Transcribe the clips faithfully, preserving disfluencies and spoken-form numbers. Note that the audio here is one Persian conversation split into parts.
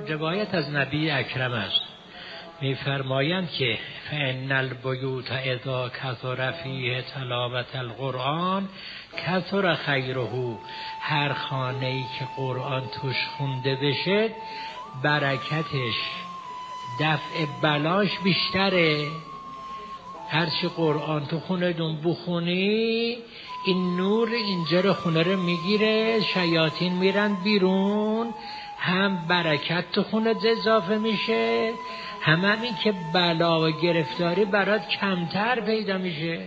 روایت از نبی اکرم است، می‌فرمایند که فإن البیوت اذا کثر فیه تلاوت القرآن کثر خیره. هر خانه‌ای که قرآن توش خونده بشه برکتش، دفع بلاش بیشتره. هرچی قرآن تو خونه دون بخونی، این نور اینجا رو خونه رو میگیره، شیاطین میرن بیرون، هم برکت تو خونه اضافه میشه، هم همین که بلا و گرفتاری برات کمتر پیدا میشه.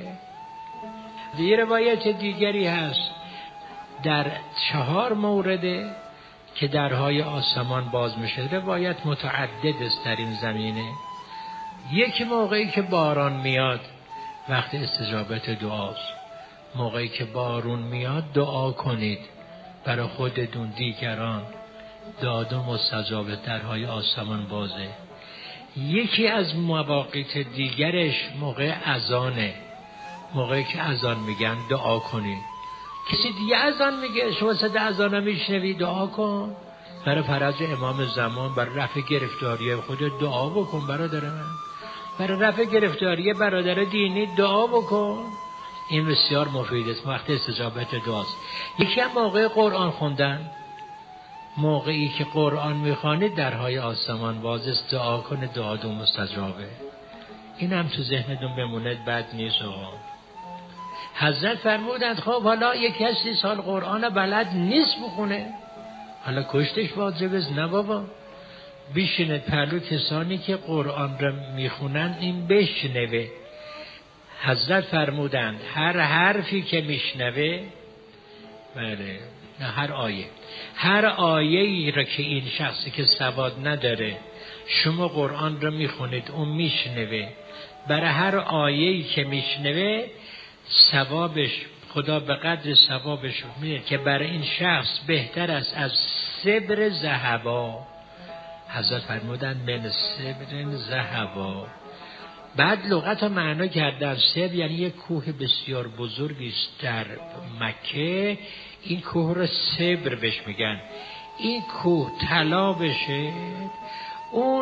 یه روایت دیگری هست در چهار مورده که درهای آسمان باز میشه. روایت متعدد است در این زمینه. یکی موقعی که باران میاد، وقت استجابت دعاست. موقعی که بارون میاد دعا کنید برای خودتون، دیگران. داد و مستجاب، درهای آسمان بازه. یکی از مواقیت دیگرش موقع اذانه. موقعی که اذان میگن دعا کنید. کسی دیگه اذان میگه، شما صدا اذان میشنوی، دعا کن برای فرج امام زمان، برای رفع گرفتاری خودت دعا بکن برادر من، برای رفع گرفتاری برادر دینی دعا بکن. این بسیار مفید است، وقت استجابت دعاست. یکی هم موقع قرآن خوندن. موقعی که قرآن میخوانید درهای آسمان باز است، دعا کنه، دعا دو مستجابه. این هم تو ذهنتون بمونه، بد نیست. آقا حضرت فرمودند خب حالا یکی از سی سال قرآن بلد نیست بخونه، حالا کشتش واجب است؟ نه بابا، بشینید پهلو کسانی که قرآن را میخونن این بشنوه. حضرت فرمودند هر حرفی که میشنوه، بله نه هر آیه، هر آیه ای را که این شخصی که سواد نداره شما قرآن را میخونید، اون میشنوه، برای هر آیه ای که میشنوه ثوابش، خدا به قدر ثوابش میده که برای این شخص بهتر است از سبر ذهبا. حضرت فرمودند من سبر ذهبا. بعد لغت ها معنا کردن. سبر یعنی یک کوه بسیار بزرگی است در مکه، این کوه را سبر بهش میگن. این کوه طلا بشه، اون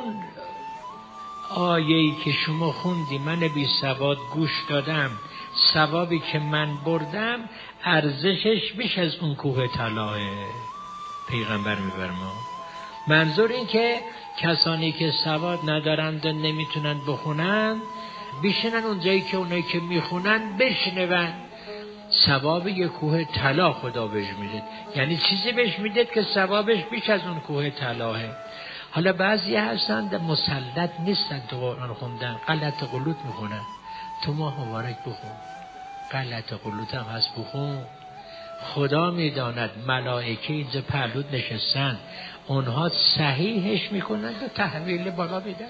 آیه‌ای که شما خوندی من بی سواد گوش دادم، ثوابی که من بردم ارزشش بیش از اون کوه طلاه. پیغمبر می‌فرما. منظور این که کسانی که سواد ندارند و نمیتونن بخونن، بشینن اونجایی که اونایی که میخونن بشنون، ثواب یک کوه طلا خدا بهش میده. یعنی چیزی بهش میده که ثوابش بیش از اون کوه طلاه. حالا بعضی هستند مسلط نیستن تو قرآن خوندن، غلط غلط میخونن. تو ماه مبارک بخون، غلط غلط هم هست بخون. خدا میداند ملائکه اینجا پهلوت نشستن، اونها صحیحش میکنن و تحویل بالا میدن.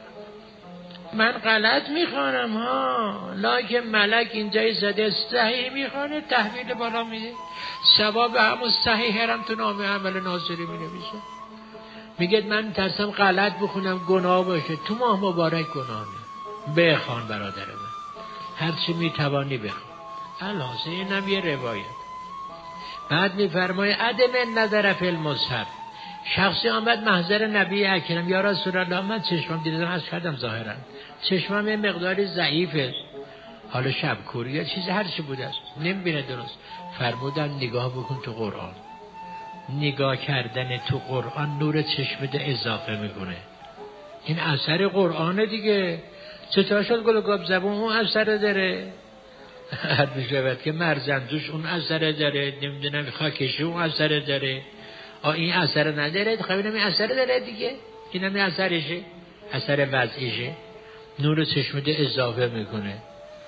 من غلط میخوانم ها، لکن ملک اینجای زده صحیح میخوانه، تحویل بالا میده، ثواب همون صحیح هم تو نامه عمل ناظری مینویسه. میگه من ترسم غلط بخونم گناه باشه. تو ماه مبارک گناه نه، بخوان برادر من، هرچی میتوانی بخوان. الحاصل اینم یه روایت. بعد میفرمای عدم نظر فی المصحف. شخصی آمد محضر نبی اکرم، یا رسول الله من چشمم دیدم از کردم، ظاهرا چشمم یه مقداری ضعیفه، حالا شب کوری یا چیز هر چی بوده است نمیبینه درست. فرمودن نگاه بکن تو قرآن. نگاه کردن تو قرآن نور چشمت اضافه میکنه. این اثر قرآنه دیگه. چطور شد گلگاب زبون اون اثر داره؟ حد میشود که مرزندوش اون اثر داره، نمیدونم خاکشی اون اثر داره. آه این اثر نداره، خواهی این اثر داره دیگه. این هم اثرشه، اثر وضعیشه. نور چشمت اضافه میکنه،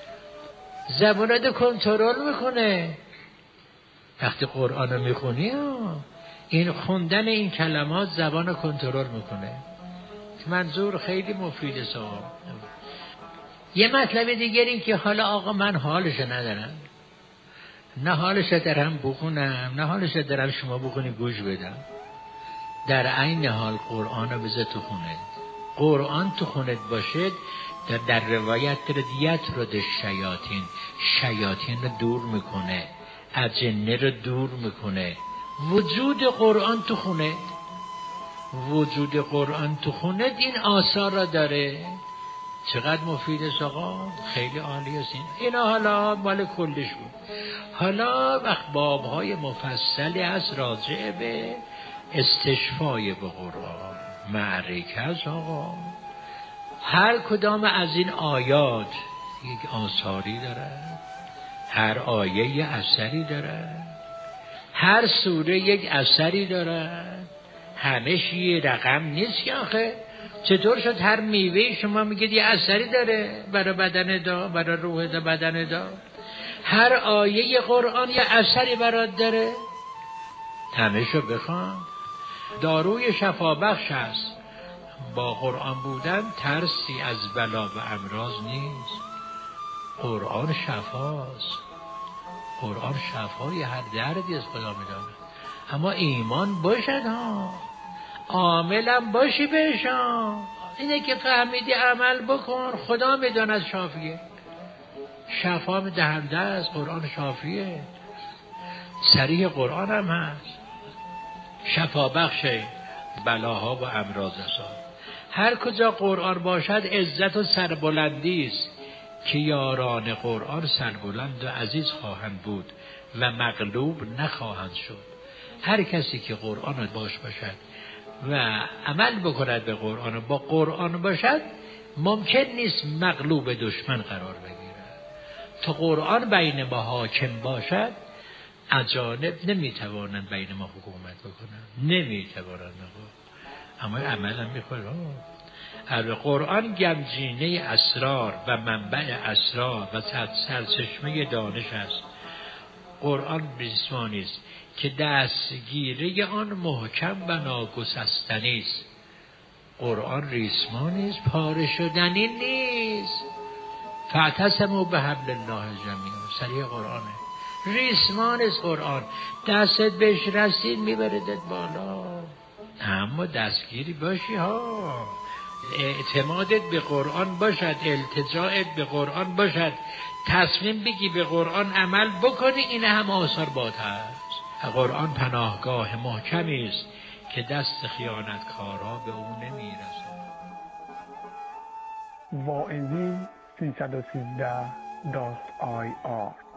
زبانت کنترل میکنه. وقتی قرآن رو میخونی این خوندن این کلمات زبان رو کنترل میکنه. منظور خیلی مفیده. صاحب یه مطلب دیگری که حالا آقا من حالش ندارم، نه حالش دارم بخونم، نه حالش دارم شما بخونی گوش بدم. در عین حال قرآن رو بذار تو خونت. قرآن تو خونت باشد در, در روایت ردیت رو در شیاطین، شیاطین رو دور میکنه، اجنه رو دور میکنه. وجود قرآن تو خونت. وجود قرآن تو خونه این آثار را داره. چقدر مفید است آقا، خیلی عالی است این. اینا حالا مال کلش بود. حالا وقت بابهای مفصلی از راجع به استشفای به قرآن، معرکه از آقا. هر کدام از این آیات یک آثاری داره، هر آیه یک اثری داره، هر سوره یک اثری داره. همش یه رقم نیست که آخه. چطور شد هر میوه شما میگید یه اثری داره برای بدن دا، برای روح دا، بدن دا؟ هر آیه قرآن یه اثری برات داره. همشو بخوان. داروی شفابخش است. با قرآن بودن ترسی از بلا و امراض نیست. قرآن شفاست. قرآن شفای هر دردی از خدا میدانه. اما ایمان باشد ها، عاملم باشی بهشان. اینه که فهمیدی عمل بکن، خدا میداند شافیه. شفا دهنده است، قرآن شافیه. صریح قرآن هم هست، شفا بخش بلاها و امراض است. هر کجا قرآن باشد عزت و سربلندی است که یاران قرآن سربلند و عزیز خواهند بود و مغلوب نخواهند شد. هر کسی که قرآن باش باشد و عمل بکند به قرآن و با قرآن باشد، ممکن نیست مغلوب دشمن قرار بگیرد. تا قرآن بین ما حاکم باشد، اجانب نمیتوانند بین ما حکومت بکنند، نمیتوانند. اما عمل هم میخواد. قرآن گنجینه اسرار و منبع اسرار و سرچشمه دانش است. قرآن ریسمانی است که دستگیری آن محکم و ناگسستنی است. قرآن ریسمانی است، پاره شدنی نیست. فاعتصموا بحبل الله جمیعا، صریح قرآنه. ریسمان است قرآن، دستت بهش رسید میبردت بالا. اما دستگیری باشی ها، اعتمادت به قرآن باشد، التجاعت به قرآن باشد، تصمیم بگی به قرآن عمل بکنی. این هم آثار باد هست. قرآن پناهگاه محکمی است که دست خیانتکارا به او نمیرسد. واعظین سیصد و سیزده دات آی آر